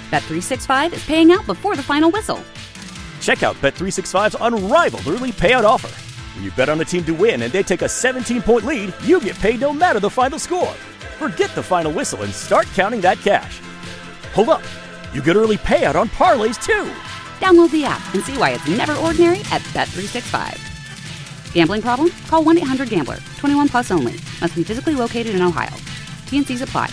Bet365 is paying out before the final whistle. Check out Bet365's unrivaled early payout offer. When you bet on a team to win and they take a 17-point lead, you get paid no matter the final score. Forget the final whistle and start counting that cash. Hold up. You get early payout on parlays, too. Download the app and see why it's never ordinary at Bet365. Gambling problem? Call 1-800-GAMBLER. 21 plus only. Must be physically located in Ohio. T&Cs apply.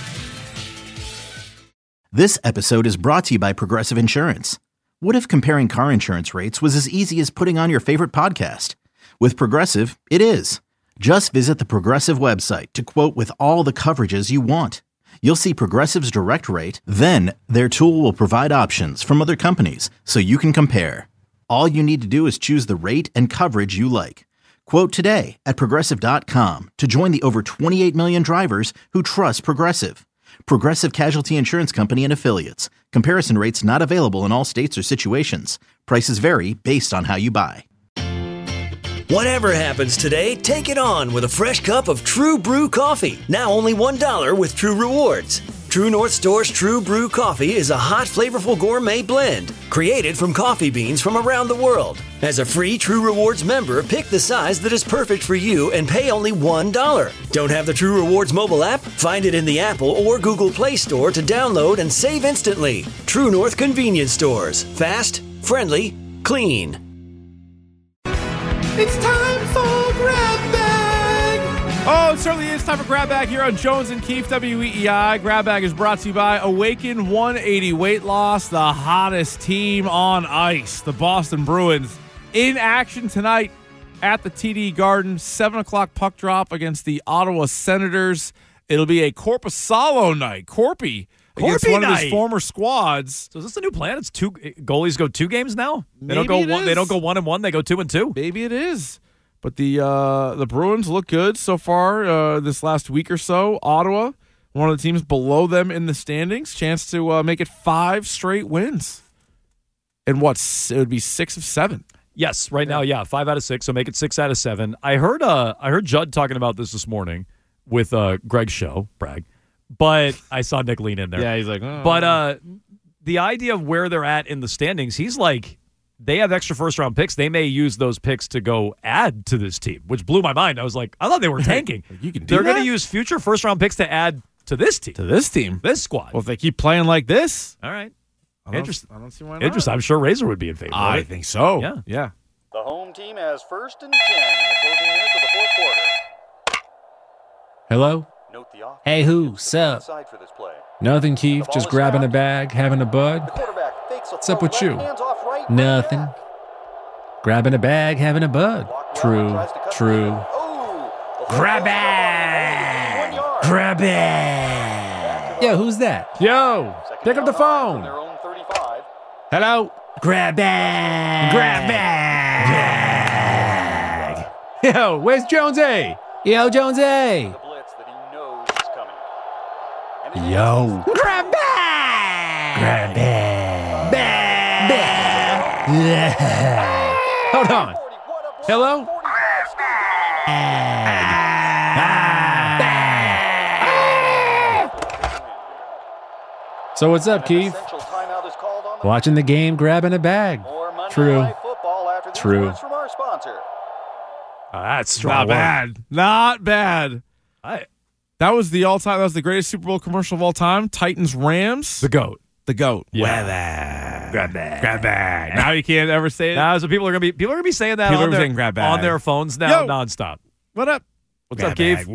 This episode is brought to you by Progressive Insurance. What if comparing car insurance rates was as easy as putting on your favorite podcast? With Progressive, it is. Just visit the Progressive website to quote with all the coverages you want. You'll see Progressive's direct rate, then their tool will provide options from other companies so you can compare. All you need to do is choose the rate and coverage you like. Quote today at Progressive.com to join the over 28 million drivers who trust Progressive. Progressive Casualty Insurance Company and Affiliates. Comparison rates not available in all states or situations. Prices vary based on how you buy. Whatever happens today, take it on with a fresh cup of True Brew coffee. Now only $1 with True Rewards. True North Store's True Brew coffee is a hot, flavorful gourmet blend created from coffee beans from around the world. As a free True Rewards member, pick the size that is perfect for you and pay only $1. Don't have the True Rewards mobile app? Find it in the Apple or Google Play Store to download and save instantly. True North Convenience Stores. Fast, friendly, clean. It's time for Grab Bag! Oh, it certainly is time for Grab Bag here on Jones and Keefe, WEEI. Grab Bag is brought to you by Awaken 180 Weight Loss, the hottest team on ice. The Boston Bruins in action tonight at the TD Garden. 7 o'clock puck drop against the Ottawa Senators. It'll be a Korpisalo night. Corpy against one of his former squads. So is this the new plan? It's two goalies go 2 games now. They Maybe don't go it one. They is. don't go 1-1. They go 2-2. Maybe it is. But the Bruins look good so far this last week or so. Ottawa, one of the teams below them in the standings, chance to make it 5 straight wins. And it would be 6 of 7. Yes, right now, yeah, 5 out of 6. So make it 6 out of 7. I heard Judd talking about this morning with Greg's show, brag. But I saw Nick lean in there. Yeah, he's like, oh. But the idea of where they're at in the standings, he's like, they have extra first-round picks. They may use those picks to go add to this team, which blew my mind. I was like, I thought they were tanking. You can do They're that? going to use future first-round picks to add to this team. This squad. Well, if they keep playing like this. All right. Interesting. I don't see why not. Interesting. I'm sure Razor would be in favor of I it. think so. Yeah. The home team has 1st and 10 in the closing minutes of the fourth quarter. Hello? Note the offense Hey, who? is Sup? inside for this play. Nothing, Keith. The ball Just is grabbing a snapped. bag, having a bud. The quarterback fakes a What's up throw with you? right, hands off right, Nothing. back. Grabbing a bag, having a bud. Blocked well, True. tries to cut True. the oh, the Grab ball bag! 1 yard. Grab it! Yo, who's that? Yo, Second pick up the down line phone. from their own 35. Hello? Grab bag! Grab bag! Yo, where's Jonesy? Yo, Jonesy! The blitz that he knows is coming. And it Yo. Grab bag! Grab bag! Bag! Hold on. 40, what a block. Hello? 45. So what's up, Keith? Essential timeout is called on the Watching the game, grabbing a bag. More Monday True. Night Football after these True. words from our sponsor. That's strong. Not work. bad. Not bad. That was the all-time. That was the greatest Super Bowl commercial of all time. Titans Rams. The GOAT. The GOAT. Yeah. Grab bag. Now you can't ever say it. Now, so people are gonna be saying that People on are their, saying grab bag. on their phones now Yo. nonstop. What up? What's up, Keith?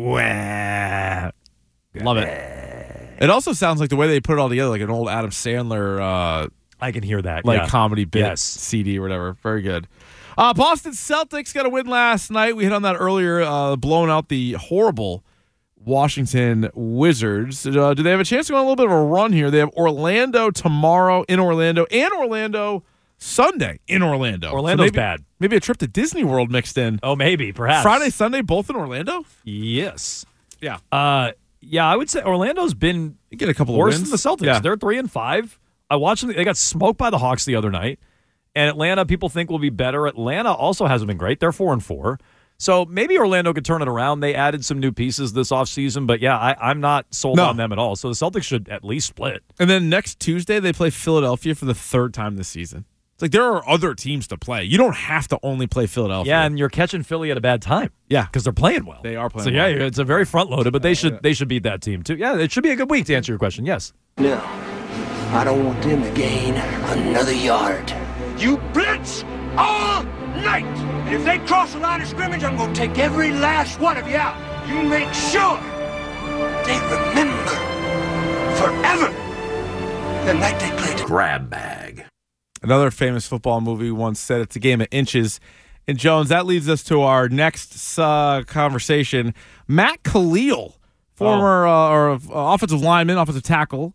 Love it. It also sounds like the way they put it all together, like an old Adam Sandler, I can hear that. like yeah. comedy bit Yes. CD or whatever. Very good. Boston Celtics got a win last night. We hit on that earlier, blowing out the horrible Washington Wizards. Do they have a chance to go on a little bit of a run here? They have Orlando tomorrow in Orlando and Orlando Sunday in Orlando. Orlando's maybe, bad. Maybe a trip to Disney World mixed in. Oh, maybe, perhaps. Friday, Sunday, both in Orlando? Yes. Yeah. Yeah, I would say Orlando's been You get a couple worse of wins. than the Celtics. Yeah. They're 3-5. I watched them. They got smoked by the Hawks the other night. And Atlanta, people think will be better. Atlanta also hasn't been great. They're 4-4. So maybe Orlando could turn it around. They added some new pieces this offseason, but yeah, I'm not sold on them at all. So the Celtics should at least split. And then next Tuesday, they play Philadelphia for the third time this season. It's like there are other teams to play. You don't have to only play Philadelphia. Yeah, and you're catching Philly at a bad time. Yeah. Because they're playing well. They are playing well. So yeah, it's a very front-loaded, but they should beat that team too. Yeah, it should be a good week to answer your question, yes. No, I don't want them to gain another yard. You blitz all night. And if they cross the line of scrimmage, I'm going to take every last one of you out. You make sure they remember forever the night they played the grab bag. Another famous football movie once said it's a game of inches. And Jones, that leads us to our next conversation. Matt Khalil, former offensive lineman, offensive tackle,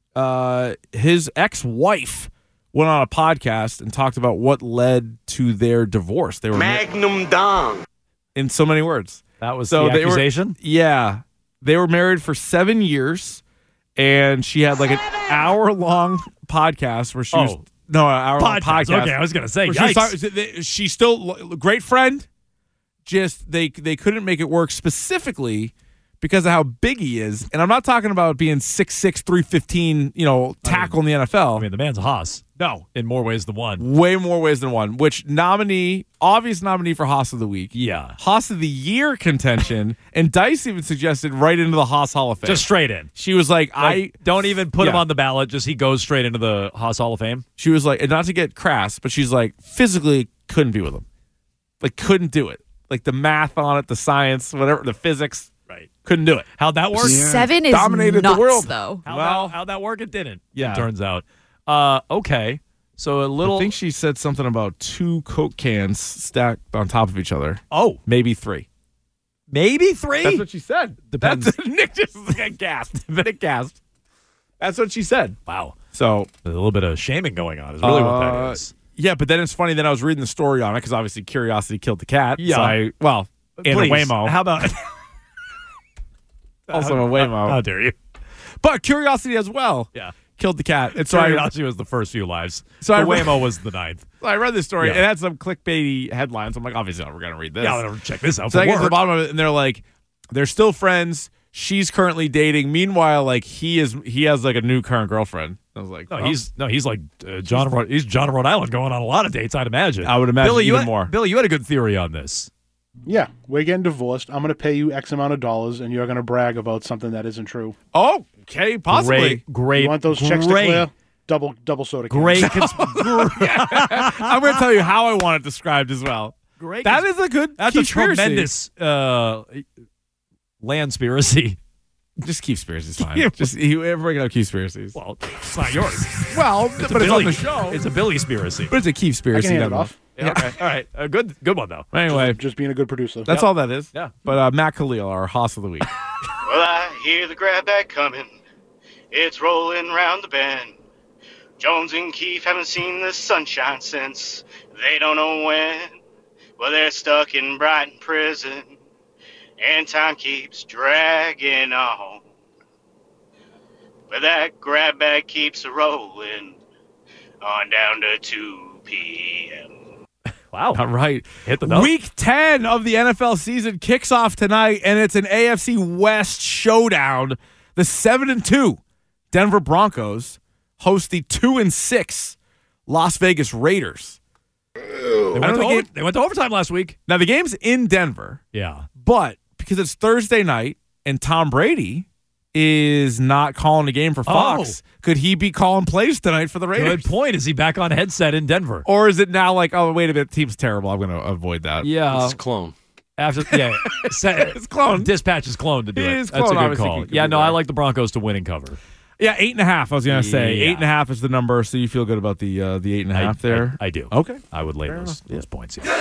his ex-wife went on a podcast and talked about what led to their divorce. They were Magnum Dong. In so many words. That was the accusation? They were married for 7 years, and she had like an hour-long podcast where she was... No, an hour-long podcast. Okay, I was going to say, yikes. She's still a great friend. Just they couldn't make it work specifically because of how big he is. And I'm not talking about being 6'6", 315, tackle in the NFL. I mean, the man's a Haas. No. In more ways than one. Way more ways than one. Which obvious nominee for Haas of the Week. Yeah. Haas of the Year contention. And Dice even suggested right into the Haas Hall of Fame. Just straight in. She was like don't even put him on the ballot. Just he goes straight into the Haas Hall of Fame. She was like, and not to get crass, but she's like, physically couldn't be with him. Like, couldn't do it. Like, the math on it, the science, whatever, the physics. Right. Couldn't do it. How'd that work? 7 is dominated nuts, the world. though. How'd that work? It didn't. Yeah. It turns out. Okay. So a little. I think she said something about 2 Coke cans stacked on top of each other. Oh. Maybe 3. Maybe 3? That's what she said. Depends. Nick just gasped. Nick gasped. That's what she said. Wow. So a little bit of shaming going on is really what that is. Yeah, but then it's funny. Then I was reading the story on it because obviously curiosity killed the cat. Yeah. So and a Waymo. How about also a Waymo? How dare you? But curiosity as well. Yeah. Killed the cat. And so curiosity was the first few lives. So Waymo was the 9th. So I read this story. It had some clickbaity headlines. I'm like, obviously, we're going to read this. Yeah, I'm going to check this out. So I get to the bottom of it, and they're like, they're still friends. She's currently dating. Meanwhile, like he has like a new current girlfriend. I was like, he's like John of Rhode Island going on a lot of dates. I'd imagine. I would imagine Billy, even more. Billy, you had a good theory on this. Yeah, we're getting divorced. I'm going to pay you X amount of dollars, and you're going to brag about something that isn't true. Oh, okay, possibly. Great. You want those checks to clear? Double soda cans. Great. I'm going to tell you how I want it described as well. Great. That is a good. That's conspiracy. a tremendous landspiracy. Just conspiracy is fine. Just we're bringing up conspiracies. Well, it's not yours. Well, but it's on the show. It's a Billy-spiracy. But it's a conspiracy. I can hand it off. Yeah, okay. All right. A good one though. Anyway, just being a good producer. That's all that is. Yeah. But Matt Khalil, our Haas of the Week. Well, I hear the grab bag coming. It's rolling round the bend. Jones and Keefe haven't seen the sunshine since they don't know when. Well, they're stuck in Brighton prison, and time keeps dragging on. But that grab bag keeps rolling on down to 2 p.m. Wow. All right. Hit the note. Week 10 of the NFL season kicks off tonight, and it's an AFC West showdown. The 7-2 Denver Broncos host the 2-6 Las Vegas Raiders. They went to overtime last week. Now, the game's in Denver. Yeah. But because it's Thursday night and Tom Brady is not calling a game for Fox, could he be calling plays tonight for the Raiders? Good point. Is he back on headset in Denver? Or is it now like, oh, wait a minute, team's terrible. I'm going to avoid that. Yeah. It's clone. It's clone. Dispatch is clone to do it. Clone, that's a good call. Yeah, no, I like the Broncos to win and cover. Yeah, 8.5. I was going to say 8.5 is the number, so you feel good about the 8.5 there. I do. Okay, I would lay those points. Yeah.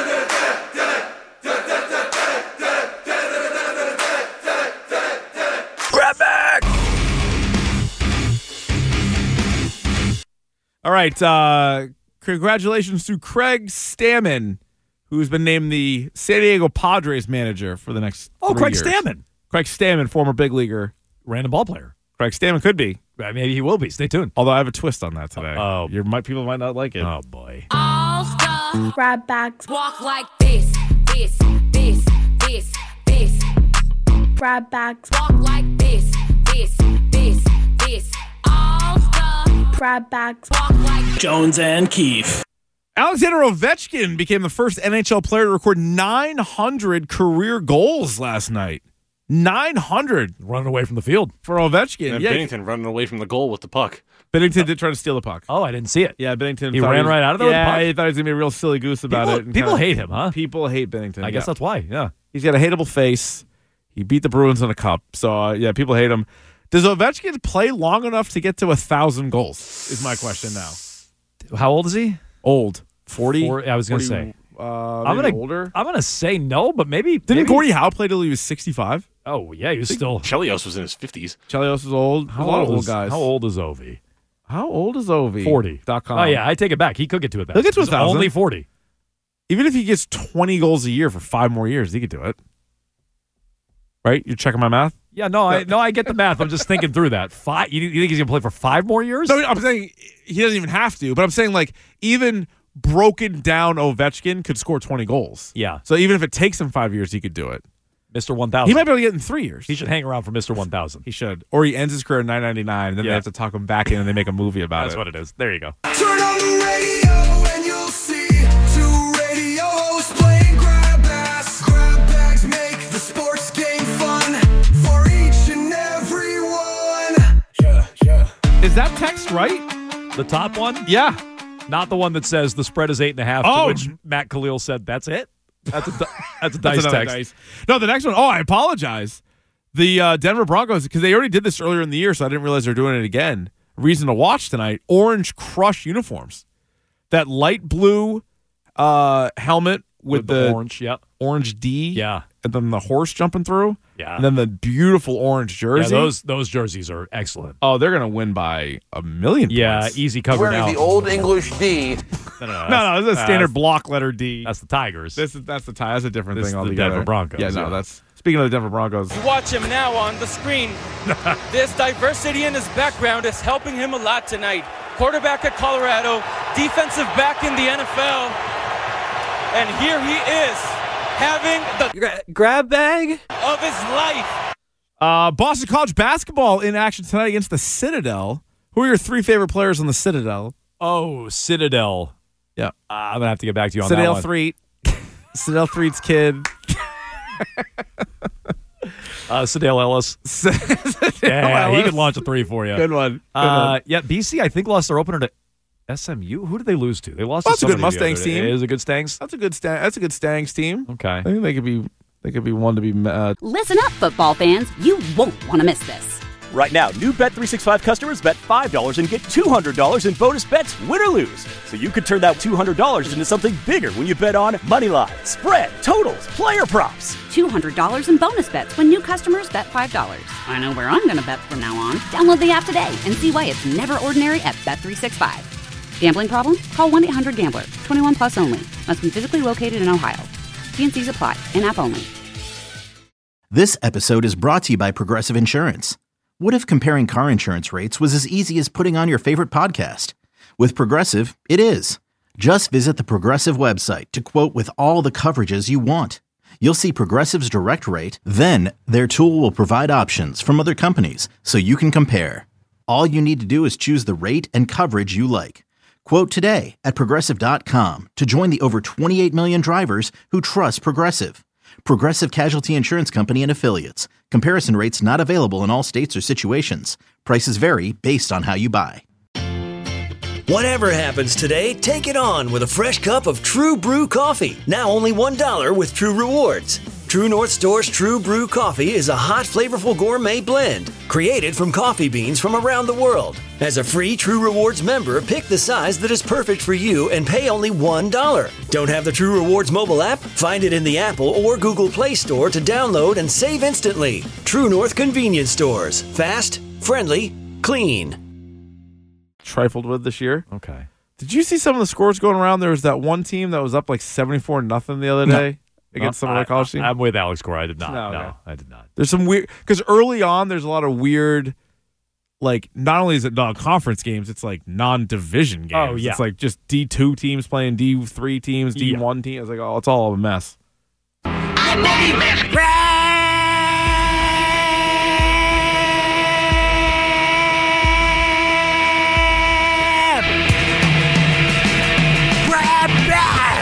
Grab bag! All right. Congratulations to Craig Stammen, who's been named the San Diego Padres manager for the next 3 Craig years. Stammen. Craig Stammen, former big leager. Random ball player. Craig Stammen could be. Maybe he will be. Stay tuned. Although I have a twist on that today. People might not like it. Oh, boy. All-star grab bags walk like this. this, this, this, this. Grab bags. Walk like this, this, this, this. All the grab bags. Walk like Jones and Keefe. Alexander Ovechkin became the first NHL player to record 900 career goals last night. 900 running away from the field for Ovechkin. And Binnington running away from the goal with the puck. Binnington did try to steal the puck. Oh, I didn't see it. Yeah, Binnington. He ran right out of there with the puck? Yeah, he thought he was going to be a real silly goose about it. People hate him, huh? People hate Binnington. I guess that's why, yeah. He's got a hateable face. He beat the Bruins in a cup. So, yeah, people hate him. Does Ovechkin play long enough to get to 1,000 goals is my question now. How old is he? Old. 40? I was going to say. Older? I'm gonna say no, but maybe. Didn't Gordie Howe play till he was 65? Oh, yeah, he was still. Chelios was in his 50s. Chelios was old. How a lot of old old guys. How old is Ovi? How old is Ovi? 40.com. Oh, yeah, I take it back. He could get to 1,000. He'll get to 1,000. Only 40. Even if he gets 20 goals a year for 5 more years, he could do it. Right? You're checking my math? Yeah, I get the math. I'm just thinking through that. You think he's going to play for 5 more years? No, I'm saying he doesn't even have to, but I'm saying, like, even broken down Ovechkin could score 20 goals. Yeah. So even if it takes him 5 years, he could do it. Mr. 1,000. He might be able to get it in 3 years. He should hang around for Mr. 1,000. He should. Or he ends his career at 999, and then they have to talk him back in and they make a movie about That's what it is. There you go. Turn on the radio and you'll see 2 radio hosts playing grab ass. Grab bags make the sports game fun for each and every one. Yeah. Is that text right? The top one? Yeah. Not the one that says the spread is 8.5, to which Matt Khalil said, that's it? That's a dice text. Dice. No, the next one. Oh, I apologize. The Denver Broncos, because they already did this earlier in the year, so I didn't realize they're doing it again. Reason to watch tonight, Orange Crush uniforms. That light blue helmet with the orange, orange D. Yeah. And then the horse jumping through. Yeah. And then the beautiful orange jersey. Yeah, those jerseys are excellent. Oh, they're going to win by 1,000,000 points. Yeah, easy cover Wearing now. the old English D. No, this is a standard block letter D. That's the Tigers. That's the tie. That's a different This thing is the altogether. Denver Broncos. Yeah, no, that's speaking of the Denver Broncos. You watch him now on the screen. This diversity in his background is helping him a lot tonight. Quarterback at Colorado, defensive back in the NFL, and here he is having the grab bag of his life. Boston College basketball in action tonight against the Citadel. Who are your 3 favorite players on the Citadel? Oh, Citadel. Yeah. I'm going to have to get back to you on Citadel that one. Threet. Citadel Threet's kid. Citadel Ellis. Ellis. He could launch a 3 for you. Good one. Yeah, BC, I think, lost their opener to SMU. Who did they lose to? They lost to That's a good somebody the Mustangs other day. team. It is a good Stangs? That's a good Stangs team. Okay. I think they could be one to be. Listen up, football fans. You won't want to miss this. Right now, new Bet365 customers bet $5 and get $200 in bonus bets, win or lose. So you could turn that $200 into something bigger when you bet on moneyline, spread, totals, player props. $200 in bonus bets when new customers bet $5. I know where I'm going to bet from now on. Download the app today and see why it's never ordinary at Bet365. Gambling problem? Call 1-800-GAMBLER. 21 plus only. Must be physically located in Ohio. T&Cs apply. In-app only. This episode is brought to you by Progressive Insurance. What if comparing car insurance rates was as easy as putting on your favorite podcast? With Progressive, it is. Just visit the Progressive website to quote with all the coverages you want. You'll see Progressive's direct rate, then their tool will provide options from other companies so you can compare. All you need to do is choose the rate and coverage you like. Quote today at Progressive.com to join the over 28 million drivers who trust Progressive. Progressive Casualty Insurance Company and Affiliates. Comparison rates not available in all states or situations. Prices vary based on how you buy. Whatever happens today, take it on with a fresh cup of True Brew coffee. Now only $1 with True Rewards. True North Store's True Brew coffee is a hot, flavorful gourmet blend created from coffee beans from around the world. As a free True Rewards member, pick the size that is perfect for you and pay only $1. Don't have the True Rewards mobile app? Find it in the Apple or Google Play Store to download and save instantly. True North convenience stores. Fast, friendly, clean. Trifled with this year. Okay. Did you see some of the scores going around? There was that one team that was up like 74-0 the other day against some of the college teams. I'm with Alex Cora. I did not. No, No, okay. I did not. There's some weird because early on there's a lot of weird, like not only is it non-conference games, it's like non-division games. Oh, yeah. It's like just D2 teams playing D3 teams, D1 teams. It's like it's all a mess. Grab Daddy Miss. Grab bag.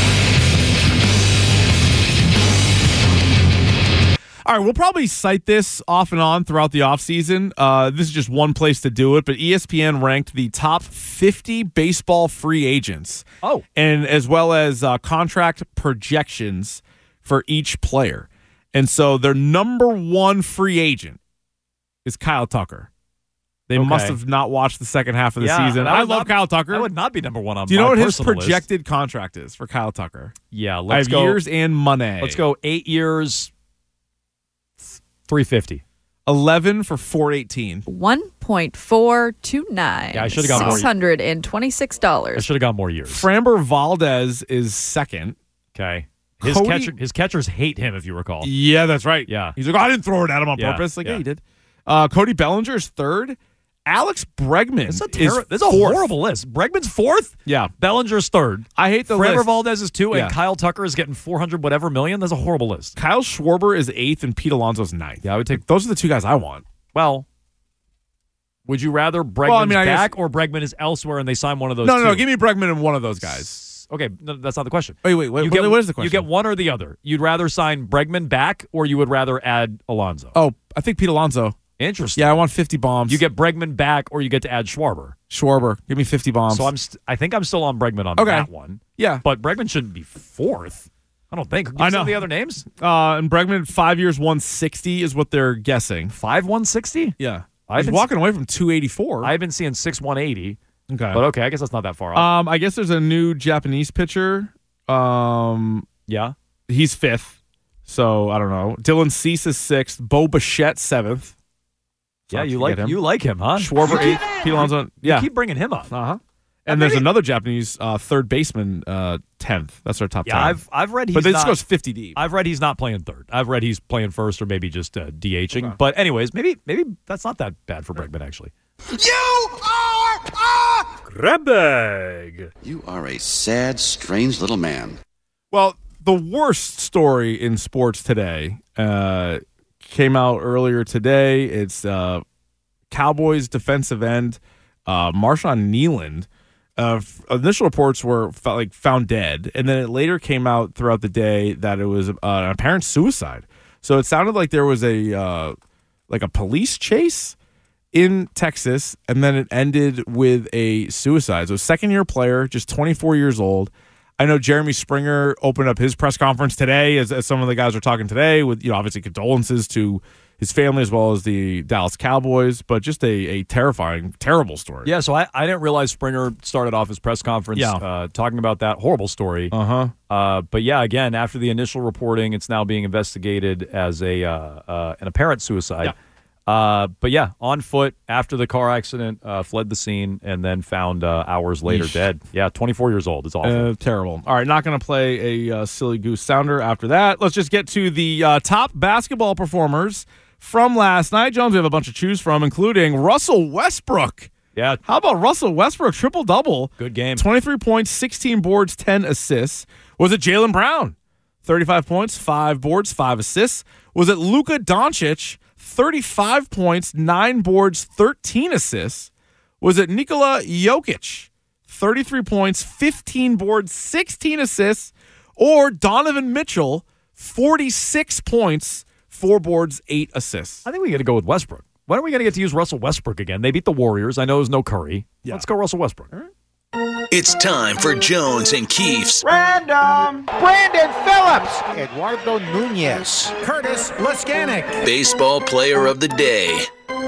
All right, we'll probably cite this off and on throughout the offseason. This is just one place to do it, but ESPN ranked the top 50 baseball free agents. Oh. And as well as contract projections for each player. And so their number one free agent is Kyle Tucker. They must have not watched the second half of the season. I love Kyle Tucker. I would not be number one on my Do you know what his personal projected list. contract is for Kyle Tucker? Yeah, I let's have go. years and money. Let's go 8 years, $350. 11 for $418. 1.429. Yeah, I should have got more. $626. I should have got more years. Framber Valdez is second. Okay. His catchers hate him, if you recall. Yeah, that's right. Yeah. He's like, I didn't throw it at him on purpose. Like, yeah, he did. Cody Bellinger is third. Alex Bregman is This is a horrible list. Bregman's fourth? Yeah. Bellinger's third. I hate the Framber list. Valdez is two, Yeah. and Kyle Tucker is getting 400 whatever million. That's a horrible list. Kyle Schwarber is eighth, and Pete Alonso's ninth. Yeah, I would take. Those are the two guys I want. Well, would you rather Bregman's I guess- back or Bregman is elsewhere and they sign one of those No, two? no, give me Bregman and one of those guys. Okay, no, that's not the question. Wait, what is the question? You get one or the other. You'd rather sign Bregman back or you would rather add Alonso? Oh, I think Pete Alonso. Interesting. Yeah, I want 50 bombs. You get Bregman back or you get to add Schwarber. Schwarber. Give me 50 bombs. So I think I'm still on Bregman on that one. Yeah. But Bregman shouldn't be fourth. I don't think. Give I me some know. of the other names. And Bregman, 5 years, 160 is what they're guessing. 160? Yeah. I've He's been walking away from 284. I've been seeing 180. Okay. But okay, I guess that's not that far off. I guess there's a new Japanese pitcher. Yeah. He's fifth. So I don't know. Dylan Cease is sixth. Bo Bichette seventh. Yeah, you like him, huh? Schwarber eighth. Pete Alonso. Yeah. You keep bringing him up. Uh-huh. And there's another Japanese third baseman 10th. That's our top 10. Yeah, I've read he's But this not, goes 50 deep. I've read he's not playing third. I've read he's playing first or maybe just DHing. Okay. But anyways, maybe that's not that bad for Bregman actually. You are Grab bag. You are a sad, strange little man. Well, the worst story in sports today came out earlier today. It's Cowboys defensive end Marshawn Nealand. Initial reports were found dead, and then it later came out throughout the day that it was an apparent suicide. So it sounded like there was a police chase in Texas, and then it ended with a suicide. So second-year player, just 24 years old. I know Jeremy Springer opened up his press conference today, as some of the guys are talking today, with obviously condolences to his family as well as the Dallas Cowboys, but just a terrifying, terrible story. Yeah, so I didn't realize Springer started off his press conference talking about that horrible story. But yeah, again, after the initial reporting, it's now being investigated as an apparent suicide. Yeah. But yeah, on foot after the car accident, fled the scene and then found hours later dead. Yeah, 24 years old. It's awful. Terrible. All right, not going to play a silly goose sounder after that. Let's just get to the top basketball performers from last night. Jones, we have a bunch to choose from, including Russell Westbrook. Yeah. How about Russell Westbrook? Triple-double. Good game. 23 points, 16 boards, 10 assists. Was it Jaylen Brown? 35 points, 5 boards, 5 assists. Was it Luka Doncic? 35 points, 9 boards, 13 assists. Was it Nikola Jokic? 33 points, 15 boards, 16 assists. Or Donovan Mitchell? 46 points, 4 boards, 8 assists. I think we got to go with Westbrook. When are we going to get to use Russell Westbrook again? They beat the Warriors. I know there's no Curry. Yeah. Let's go Russell Westbrook. All right. It's time for Jones and Keefe's Random. Brandon Phillips. Eduardo Nunez. Curtis Laskanik. Baseball Player of the Day.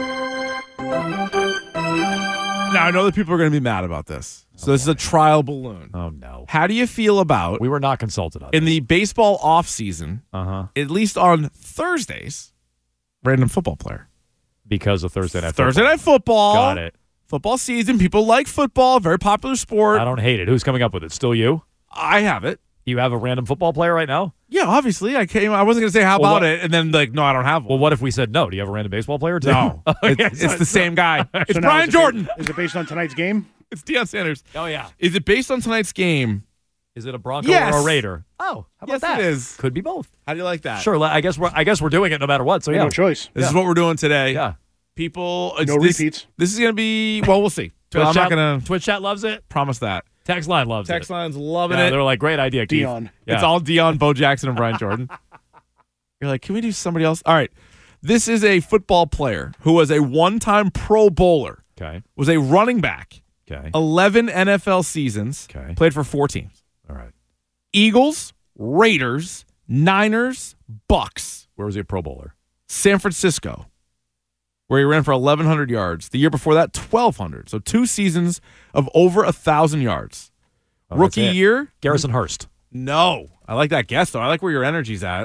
Now, I know that people are going to be mad about this. So this is a trial balloon. Oh, no. How do you feel about... We were not consulted on in the baseball offseason, at least on Thursdays, random football player. Because of Thursday Night Football. Thursday Night Football. Got it. Football season. People like football. Very popular sport. I don't hate it. Who's coming up with it? Still you? I have it. You have a random football player right now? Yeah, obviously. I wasn't going to say how about it, and then no, I don't have one. Well, what if we said no? Do you have a random baseball player too? No. It's the same guy. It's Brian Jordan. Is it based on tonight's game? It's Deion Sanders. Oh, yeah. Is it based on tonight's game? Is it a Bronco Yes. or a Raider? Oh, how about Yes, that? it is. Could be both. How do you like that? Sure. I guess we're doing it no matter what. So yeah, No choice. This is what we're doing today. Yeah. People, No repeats. This is going to be, well, we'll see. But I'm not going to Twitch chat loves it. promise that. Text line loves Text it. line's loving Yeah, it. they're like, great idea, Keith. Dion. Yeah. It's all Dion, Bo Jackson, and Brian Jordan. You're like, can we do somebody else? All right. This is a football player who was a one-time Pro Bowler. Okay. Was a running back. Okay. 11 NFL seasons. Okay. Played for 4 teams. All right. Eagles, Raiders, Niners, Bucks. Where was he a Pro Bowler? San Francisco, where he ran for 1,100 yards. The year before that, 1,200. So 2 seasons of over 1,000 yards. Oh, Rookie that's it. year? Garrison Hurst. No. I like that guess, though. I like where your energy's at.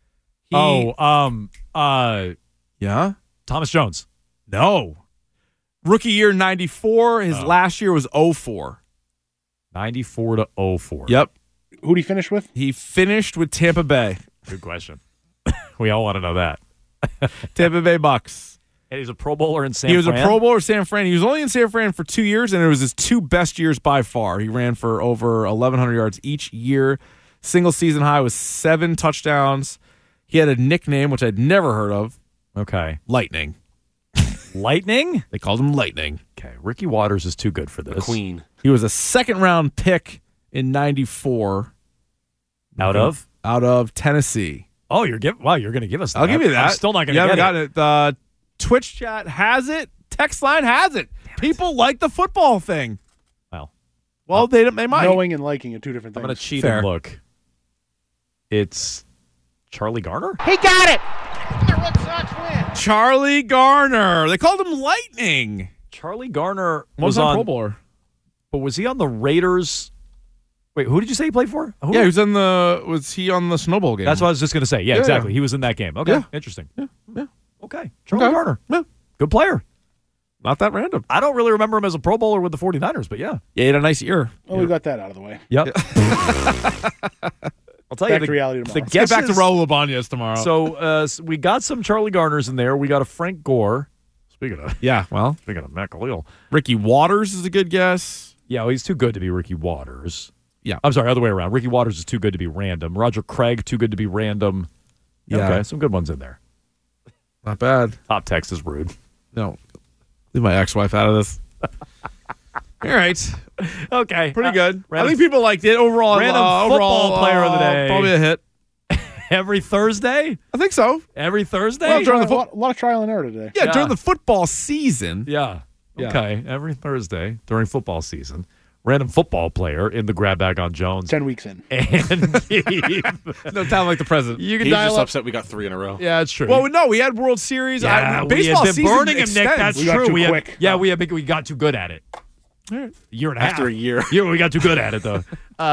Yeah? Thomas Jones. No. Rookie year, 94. His last year was 04. 94 to 04. Yep. Who'd he finish with? He finished with Tampa Bay. Good question. We all want to know that. Tampa Bay Bucks. And he's a Pro Bowler in San He was Fran? a Pro Bowler in San Fran. He was only in San Fran for 2 years, and it was his 2 best years by far. He ran for over 1,100 yards each year. Single season high was 7 touchdowns. He had a nickname, which I'd never heard of. Okay. Lightning. Lightning? They called him Lightning. Okay. Ricky Waters is too good for this. Queen. He was a second-round pick in 94. Out of Tennessee. Oh, you're going to give us that. I'll give you that. I'm still not going to You get haven't it. gotten it. Twitch chat has it. Text line has it. People like the football thing. Well, they might. Knowing and liking are 2 different things. I'm going to cheat Fair. and look. It's Charlie Garner? He got it. The Red Sox win. Charlie Garner. They called him Lightning. Charlie Garner Was was on Pro Bowler. But was he on the Raiders? Wait, who did you say he played for? Who? Yeah, was he on the Snowball game? That's what I was just going to say. Yeah, Yeah, exactly. yeah. He was in that game. Okay, Yeah. interesting. Yeah. Okay, Charlie Garner. Yeah. Good player. Not that random. I don't really remember him as a Pro Bowler with the 49ers, but yeah. Yeah, he had a nice year. Oh, we got that out of the way. Yep. I'll tell Back you, to reality tomorrow. Let's get back to Raul Ibanez tomorrow. So we got some Charlie Garners in there. We got a Frank Gore. Speaking of Matt Khalil. Ricky Waters is a good guess. Yeah, well, he's too good to be Ricky Waters. Yeah. I'm sorry, other way around. Ricky Waters is too good to be random. Roger Craig, too good to be random. Yeah. Okay, some good ones in there. Not bad. Top text is rude. No. Leave my ex-wife out of this. All right. Okay. Pretty good. Random, I think people liked it. Overall, random football player of the day. Probably a hit. Every Thursday? I think so. Every Thursday? Well, during the a lot of trial and error today. Yeah, during the football season. Yeah. Yeah. Okay. Every Thursday during football season. Random football player in the grab bag on Jones. 10 weeks in. And No time like the present. you can He's dial just up. upset we got 3 in a row. Yeah, it's true. Well, no, we had World Series. yeah, we baseball had been season burning him, Nick. extends. That's We got true. too We quick. we got too good at it. A year and a half. After a year. Yeah, we got too good at it, though.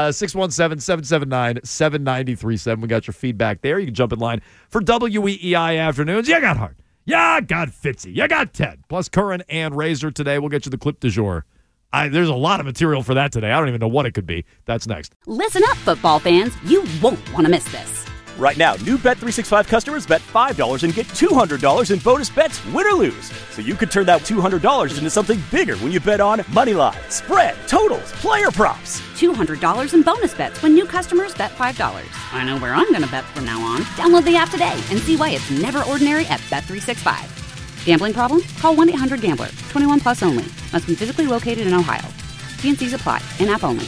617-779-7937. We got your feedback there. You can jump in line for WEEI Afternoons. You got Hart. You got Fitzy. You got Ted. Plus Curran and Razor today. We'll get you the clip du jour. There's a lot of material for that today. I don't even know what it could be. That's next. Listen up, football fans. You won't want to miss this. Right now, new Bet365 customers bet $5 and get $200 in bonus bets, win or lose. So you could turn that $200 into something bigger when you bet on money line, spread, totals, player props. $200 in bonus bets when new customers bet $5. I know where I'm going to bet from now on. Download the app today and see why it's never ordinary at Bet365. Gambling problem? Call 1-800-GAMBLER. 21 plus only. Must be physically located in Ohio. T&Cs apply. In-app only.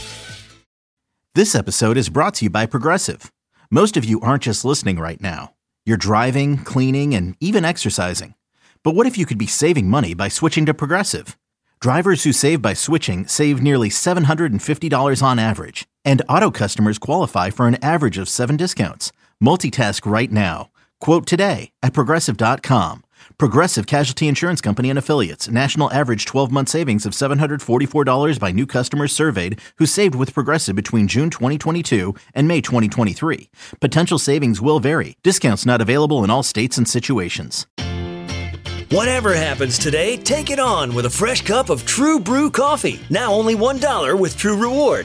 This episode is brought to you by Progressive. Most of you aren't just listening right now. You're driving, cleaning, and even exercising. But what if you could be saving money by switching to Progressive? Drivers who save by switching save nearly $750 on average. And auto customers qualify for an average of 7 discounts. Multitask right now. Quote today at Progressive.com. Progressive Casualty Insurance Company and Affiliates. National average 12-month savings of $744 by new customers surveyed who saved with Progressive between June 2022 and May 2023. Potential savings will vary. Discounts not available in all states and situations. Whatever happens today, take it on with a fresh cup of True Brew coffee. Now only $1 with True Rewards.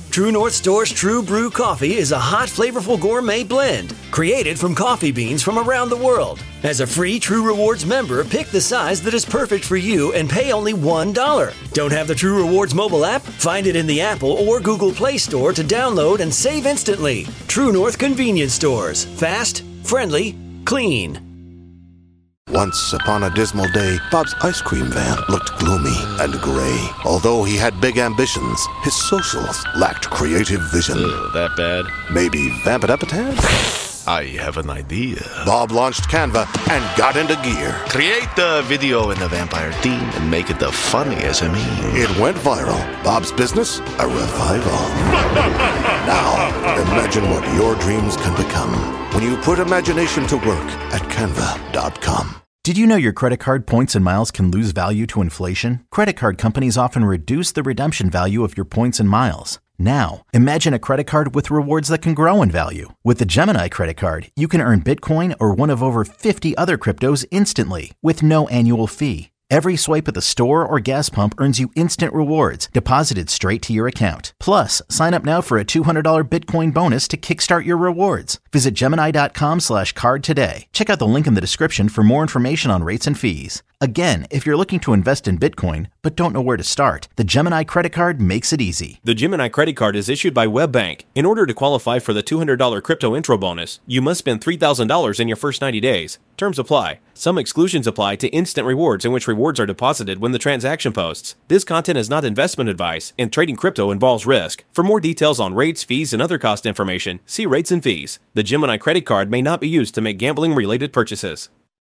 True North Store's True Brew Coffee is a hot, flavorful gourmet blend created from coffee beans from around the world. As a free True Rewards member, pick the size that is perfect for you and pay only $1. Don't have the True Rewards mobile app? Find it in the Apple or Google Play Store to download and save instantly. True North Convenience Stores. Fast, friendly, clean. Once upon a dismal day, Bob's ice cream van looked gloomy and gray. Although he had big ambitions, his socials lacked creative vision. That bad? Maybe vamp it up a tad? I have an idea. Bob launched Canva and got into gear. Create the video in the vampire theme and make it the funniest of me. It went viral. Bob's business, a revival. Now, imagine what your dreams can become when you put imagination to work at Canva.com. Did you know your credit card points and miles can lose value to inflation? Credit card companies often reduce the redemption value of your points and miles. Now, imagine a credit card with rewards that can grow in value. With the Gemini credit card, you can earn Bitcoin or one of over 50 other cryptos instantly with no annual fee. Every swipe at the store or gas pump earns you instant rewards deposited straight to your account. Plus, sign up now for a $200 Bitcoin bonus to kickstart your rewards. Visit Gemini.com/card today. Check out the link in the description for more information on rates and fees. Again, if you're looking to invest in Bitcoin but don't know where to start, the Gemini credit card makes it easy. The Gemini credit card is issued by WebBank. In order to qualify for the $200 crypto intro bonus, you must spend $3,000 in your first 90 days. Terms apply. Some exclusions apply to instant rewards in which rewards are deposited when the transaction posts. This content is not investment advice, and trading crypto involves risk. For more details on rates, fees, and other cost information, see rates and fees. The Gemini credit card may not be used to make gambling-related purchases.